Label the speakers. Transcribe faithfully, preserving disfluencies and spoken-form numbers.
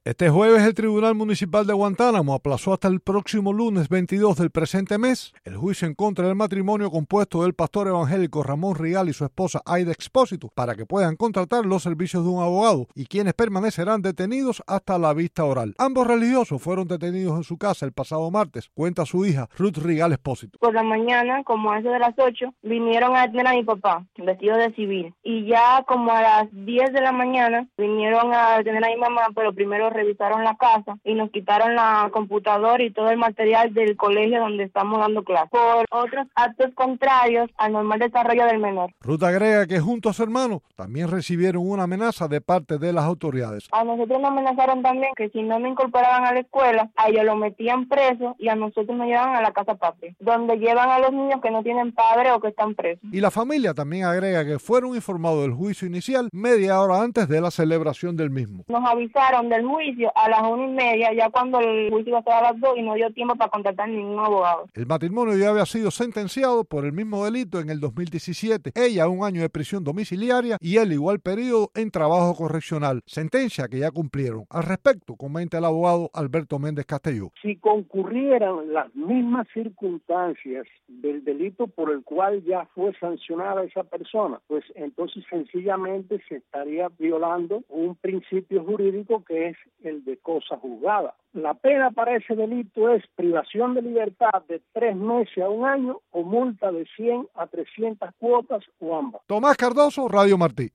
Speaker 1: Este jueves el Tribunal Municipal de Guantánamo aplazó hasta el próximo lunes veintidós del presente mes el juicio en contra del matrimonio compuesto del pastor evangélico Ramón Rial y su esposa Aida Expósito para que puedan contratar los servicios de un abogado y quienes permanecerán detenidos hasta la vista oral. Ambos religiosos fueron detenidos en su casa el pasado martes, cuenta su hija Ruth Rial Expósito.
Speaker 2: Por la mañana, como a eso de las ocho, vinieron a detener a mi papá, vestido de civil. Y ya como a las diez de la mañana, vinieron a detener a mi mamá, pero primero revisaron la casa y nos quitaron la computadora y todo el material del colegio donde estamos dando clases, por otros actos contrarios al normal desarrollo del menor.
Speaker 1: Ruth agrega que junto a su hermano también recibieron una amenaza de parte de las autoridades.
Speaker 2: A nosotros nos amenazaron también que si no me incorporaban a la escuela, a ellos lo metían preso y a nosotros nos llevaban a la casa patria, donde llevan a los niños que no tienen padre o que están presos.
Speaker 1: Y la familia también agrega que fueron informados del juicio inicial media hora antes de la celebración del mismo.
Speaker 2: Nos avisaron del juicio a las una y media, ya cuando el juicio iba a ser a las dos y no dio tiempo para contratar ningún abogado.
Speaker 1: El matrimonio ya había sido sentenciado por el mismo delito en el dos mil diecisiete, ella a un año de prisión domiciliaria y él igual periodo en trabajo correccional, sentencia que ya cumplieron. Al respecto, comenta el abogado Alberto Méndez Castelló.
Speaker 3: Si concurrieran las mismas circunstancias del delito por el cual ya fue sancionada esa persona, pues entonces sencillamente se estaría violando un principio jurídico que es el de cosa juzgada. La pena para ese delito es privación de libertad de tres meses a un año o multa de cien a trescientas cuotas o ambas.
Speaker 1: Tomás Cardoso, Radio Martí.